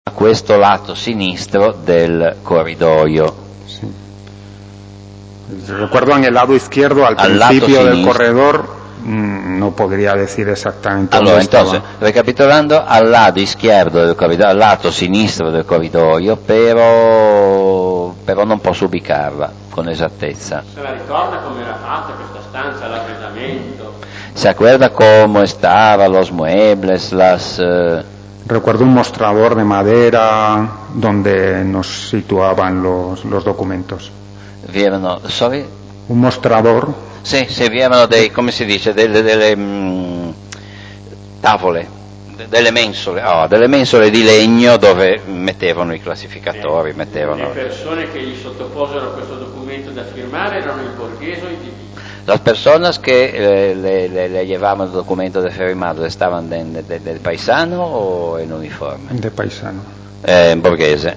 a questo lato sinistro del corridoio. Sí. Recuerdo en el lado izquierdo, al principio del corredor, no podría decir exactamente allora, dónde estaba. Entonces, recapitolando, al lato izquierdo del corridoio, al lato sinistro del corridoio, però non posso ubicarla con esattezza. Se la ricorda come era fatta questa stanza, l'arredamento? ¿Se acuerda cómo estaban los muebles, las... Recuerdo un mostrador de madera donde nos situaban los documentos. Sorry? Un mostrador. Sì, vi erano come si dice, delle tavole, delle mensole di legno dove mettevano i classificatori, mettevano... Le persone che gli sottoposero questo documento da firmare erano in borghese o in divisa? Las personas que le llevaban el documento de firmado estaban del paisano o en uniforme? De paisano. In borghese.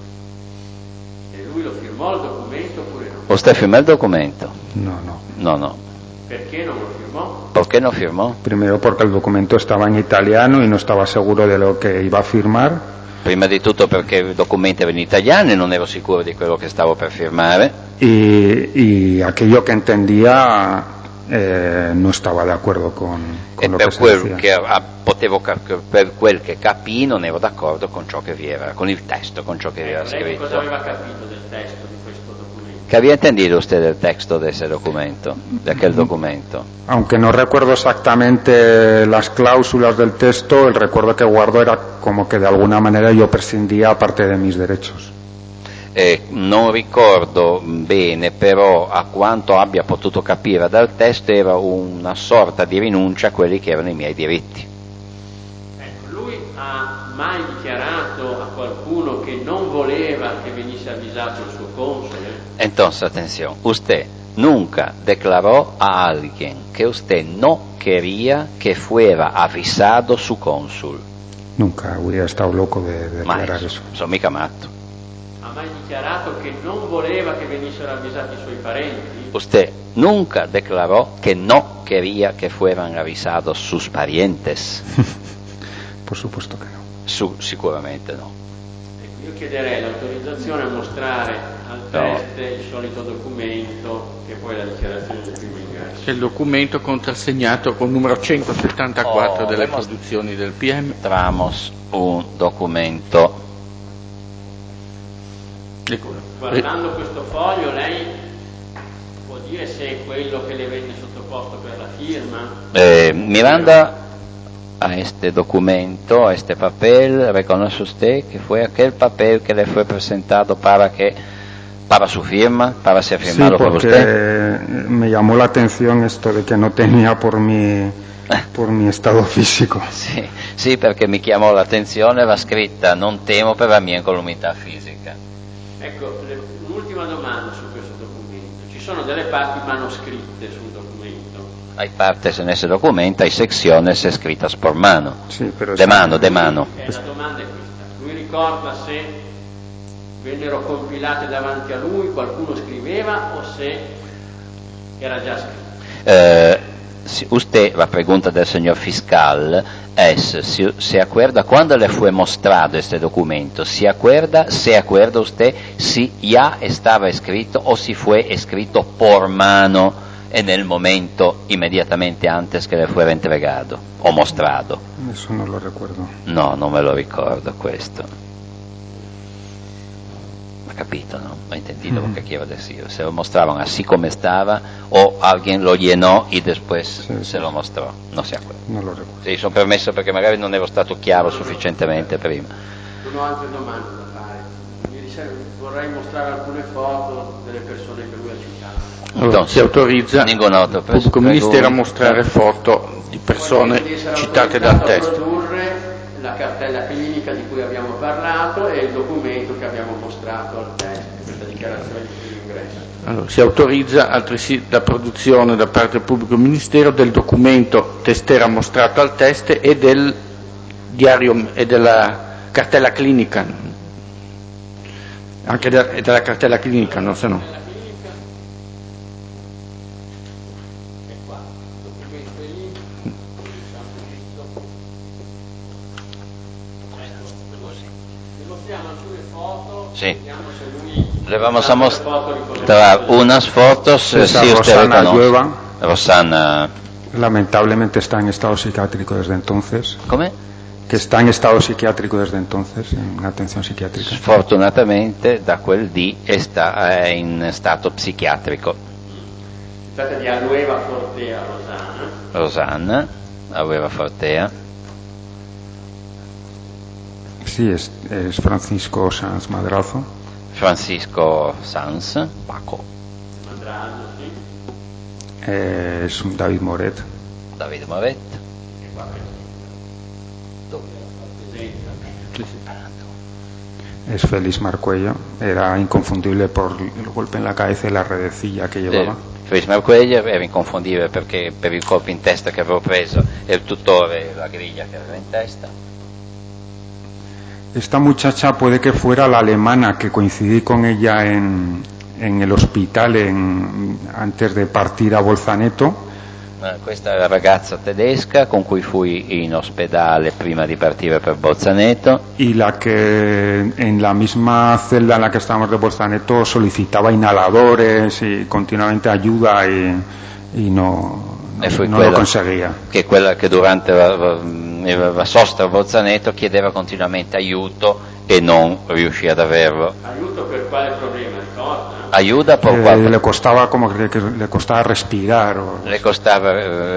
E lui lo firmò il documento oppure no? ¿Usted firmó el documento? No. Perché non lo firmò? ¿Por qué no firmó? Primero porque el documento estaba en italiano y no estaba seguro de lo que iba a firmar. Prima di tutto perché il documento era in italiano e non ero sicuro di quello che stavo per firmare. Y aquello que entendía no estaba de acuerdo con lo que se decía. Per quel che capì non ero d'accordo con ciò che vi era, con il testo, con ciò che vi era scritto. Cosa aveva capito del testo di questo documento? ¿Qué había entendido usted del texto de ese documento, de aquel documento? Aunque no recuerdo exactamente las cláusulas del texto, el recuerdo que guardo era como que de alguna manera yo prescindía parte de mis derechos. Non ricordo bene, però a quanto abbia potuto capire dal testo era una sorta di rinuncia a quelli che erano i miei diritti. Lui ha mai dichiarato a qualcuno che non voleva che venisse avvisato il suo console? Entonces, atención, usted nunca declaró a alguien que usted no quería que fuera avisado su cónsul. Nunca hubiera estado loco de declarar eso. Sono mica matto. Ha mai dichiarato che non voleva che venissero avvisati i suoi parenti? Usted nunca declaró que no quería que fueran avisados sus parientes. Por supuesto que no. Sicuramente no. Io chiederei l'autorizzazione a mostrare al teste il solito documento che poi è la dichiarazione del primo ingresso. È il documento contrassegnato con numero 174 delle produzioni del PM. Tramos un documento. Guardando questo foglio lei può dire se è quello che le venne sottoposto per la firma? Mirando a este documento, a este papel, ¿reconoce usted que fue aquel papel que le fue presentado para su firma, para ser firmado por usted? Me llamó la atención esto de que no tenía por mi stato fisico. Sì, perché mi chiamò l'attenzione la scritta "non temo per la mia incolumità fisica". Ecco, l'ultima domanda su questo documento. Ci sono delle parti manoscritte sul documento? Hay partes en ese documento, hay secciones escritas por mano. Sí, pero de mano. La domanda è questa. Lui ricorda se vennero compilate davanti a lui, qualcuno scriveva o se era già scritto? Usted, la pregunta del señor fiscal es, ¿se acuerda cuando le fue mostrado este documento? ¿Se acuerda usted si ya estaba escrito o si fue escrito por mano en el momento inmediatamente antes que le fuera entregado o mostrado? Eso no lo recuerdo. No, non me lo ricordo questo. ¿Ha capito, no? ¿Ha entendido lo que quiero decir? Se lo mostraban así como estaba o alguien lo llenò e después se lo mostrò? Non si acuerda. Non lo ricordo. Sì, sono permesso perché magari non ero stato chiaro sufficientemente prima. Non ho altre domande da fare. Vorrei mostrare alcune foto delle persone che lui ha citato. Allora, si autorizza il pubblico ministero a mostrare foto di persone citate dal testo. Produrre la cartella clinica di cui abbiamo parlato e il documento che abbiamo mostrato al teste, questa dichiarazione di primo ingresso. Allora, si autorizza altresì la produzione da parte del pubblico ministero del documento testera mostrato al teste e del diario e della cartella clinica, anche della cartella clinica, no, se no. Spostiamo alcune foto, sì. vediamo se lui... Le vamos a mostrar unas fotos, si usted reconoce. Rosana. Lamentablemente está en estado psiquiátrico desde entonces. ¿Cómo? Que está en estado psiquiátrico desde entonces, en atención psiquiátrica. Sfortunatamente da quel dì è in stato psichiatrico. Si tratta di Alueva Fortea Rosanna, Alueva Fortea. Sí, es Francisco Sanz Madrazo. Francisco Sanz, Paco. Madrazo, sì. Es un David Moret. David Moret. Es Félix Marcuello, era inconfundible por el golpe en la cabeza y la redecilla que llevaba. Félix Marcuello era inconfondibile perché per il colpo in testa che avevo preso e il tutore la griglia che aveva in testa. Esta muchacha puede que fuera la alemana que coincidí con ella en el hospital antes de partir a Bolzaneto. Questa è la ragazza tedesca con cui fui in ospedale prima di partire per Bolzaneto. Y la que en la misma celda en la que estábamos de Bolzaneto solicitaba inhaladores y continuamente ayuda y no lo conseguía. Che quella che durante la sosta a Bolzaneto chiedeva continuamente aiuto e non riuscì ad averlo. Aiuto per quale problema? Ricorda? Ayuda por quale? Le costaba como que le costaba respirar. Le costava,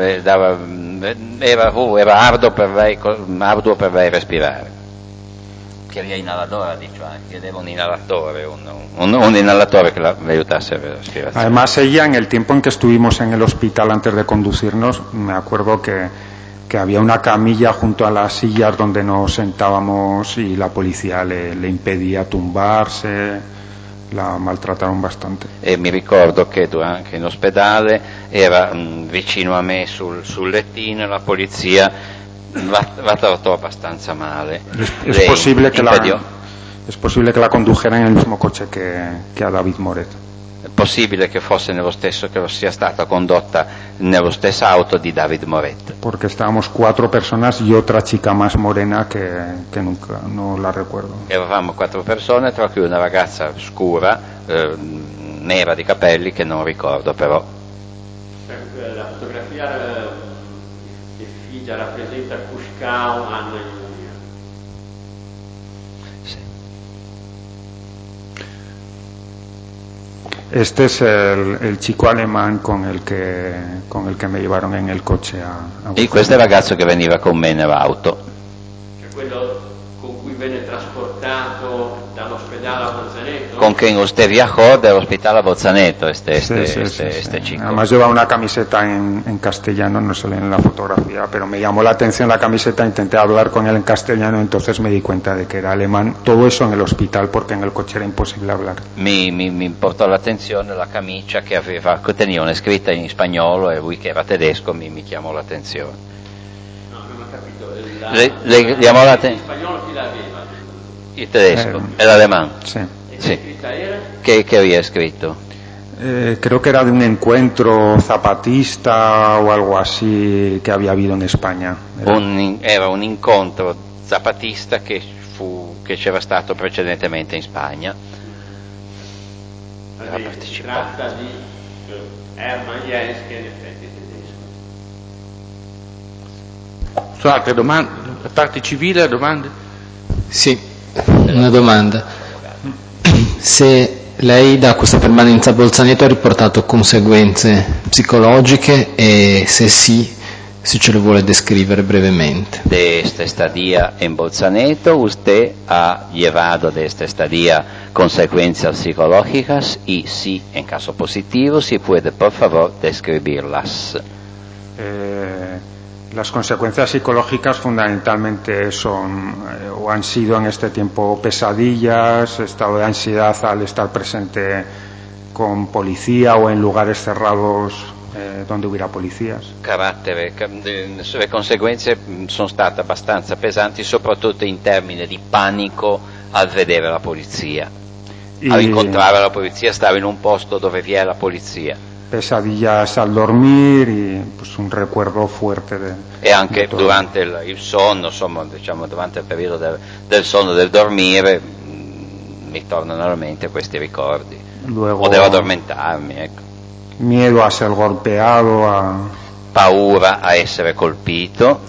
era arduo per lei respirare. Quería inaladora, dicho anche, chiedeva un inalatore, un inalatore che le aiutasse a respirar. Además ella, en el tiempo en que estuvimos en el hospital antes de conducirnos, me acuerdo que había una camilla junto a las sillas donde nos sentábamos y la policía le impedía tumbarse, la maltrataron bastante. E mi ricordo che anche in ospedale era vicino a me sul lettino e la polizia la trattò abbastanza male. Es posible que la condujera en el mismo coche que a David Moret. È possibile che fosse che sia stata condotta nello stesso auto di David Moret. Porque estábamos 4 personas y otra chica más morena que nunca, no la recuerdo. Eravamo 4 persone, tra cui una ragazza scura, nera di capelli, che non ricordo però. La fotografia effigia rappresenta Kuschkau, Anna e Giulia. Sì. Este es el chico alemán con el que me llevaron en el coche a E questo è il ragazzo che veniva con me nell'auto. Cioè quello con cui venne trasportato dall'ospedale a Bolzaneto. Con quien usted viajó del hospital a Bolzaneto, este chico. Además lleva una camiseta en castellano, no sale en la fotografía, pero me llamó la atención la camiseta, intenté hablar con él en castellano, entonces me di cuenta de que era alemán. Todo eso en el hospital, porque en el coche era imposible hablar. Mi portò l'attenzione la camicia che teneva una scritta in spagnolo e lui che era tedesco mi chiamò l'attenzione. No, non ho capito. Le chiamò l'attenzione. In spagnolo chi l'aveva? Il tedesco, el alemán. Sí. Sí. Era? ¿Qué había escrito? Creo que era de un encuentro zapatista o algo así que había habido en España. Era un incontro zapatista che c'era stato precedentemente in Spagna. Si tratta di Hermann Jens, che in effetti è tedesco. Sono altre domande? La parte civile, domande? Sì, una domanda. Se lei da questa permanenza a Bolzaneto ha riportato conseguenze psicologiche e se sì, se ce le vuole descrivere brevemente. De esta estadía en Bolzaneto, ¿usted ha llevado de esta estadía consecuencias psicológicas? Y si, en caso positivo, si puede, por favor, describirlas. Las consecuencias psicológicas fundamentalmente son o han sido en este tiempo pesadillas, estado de ansiedad al estar presente con policía o en lugares cerrados donde hubiera polizia. Le conseguenze sono state abbastanza pesanti, soprattutto in termini di panico al vedere la polizia, al incontrare la polizia, stare in un posto dove vi è la polizia. pesadillas al dormir y pues un recuerdo fuerte e anche durante il sonno, insomma, diciamo durante il periodo del sonno, del dormire, mi tornano alla mente questi ricordi. Luego, potevo addormentarmi, ecco. Miedo a ser golpeado, paura a essere colpito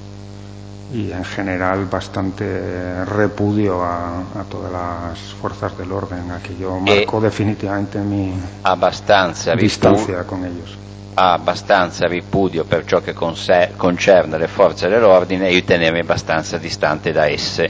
y en general bastante repudio a todas las fuerzas del orden. Aquello marcó definitivamente mi distancia con ellos. Abbastanza ripudio per ciò che concerne le forze dell'ordine e tenermi abbastanza distante da esse.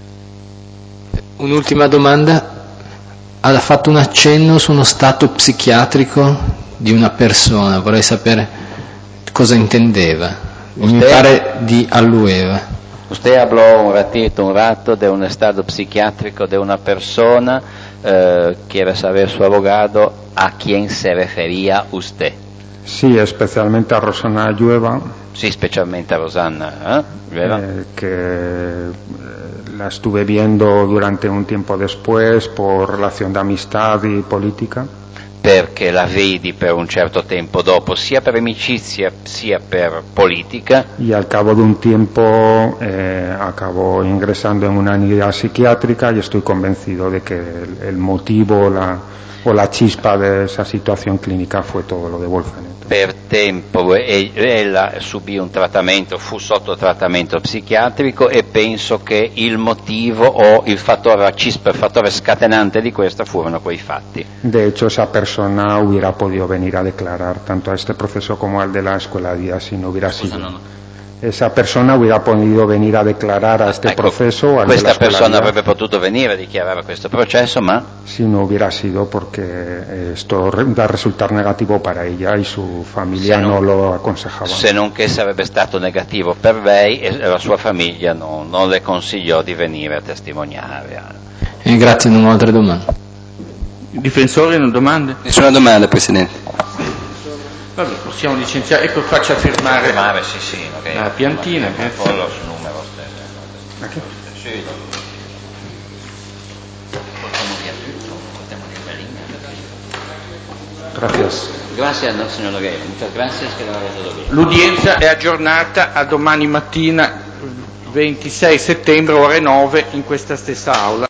Un'ultima domanda. Ha fatto un accenno su uno stato psichiatrico di una persona, vorrei sapere cosa intendeva. Mi pare di allueva. Usted habló un rato de un estado psiquiátrico de una persona, quiere saber su abogado a quién se refería usted. Sí, especialmente a Rosana Llueva. Sí, specialmente a Rosana Llueva. Que la estuve viendo durante un tiempo después por relación de amistad y política. Perché la vedi per un certo tempo dopo, sia per amicizia sia per politica. Y al cabo de un tiempo acabó ingresando en una unidad psiquiátrica y estoy convencido de que el motivo o la chispa de esa situación clínica fue todo lo de Wolfgang. Per tempo ella subì un trattamento, fu sotto trattamento psichiatrico e penso che il motivo o il fattore chispa, il fattore scatenante di questo furono quei fatti. De hecho, esa persona hubiera podido venir a declarar tanto a este proceso como al de la escuela de vida si no hubiera sido. Esa persona hubiera podido venir a declarar a este proceso. Al questa persona avrebbe potuto venire a dichiarare questo processo, ma si no hubiera sido porque esto va a resultar negativo para ella y su familia non lo aconsejaba. Se non che sarebbe stato negativo per lei e la sua famiglia non le consigliò di venire a testimoniare. Grazie, non ho altre domande. I difensori hanno domande? Nessuna domanda, Presidente. Vabbè, possiamo licenziare, ecco, faccia firmare sì, okay. La piantina. Poi lo su numero stesso. Sì. Portiamo via tutto, portiamo via la linea. Gracias. Grazie, signor Nogueira. Muchas gracias, che l'avete todo bien. L'udienza è aggiornata a domani mattina 26 settembre ore 9 in questa stessa aula.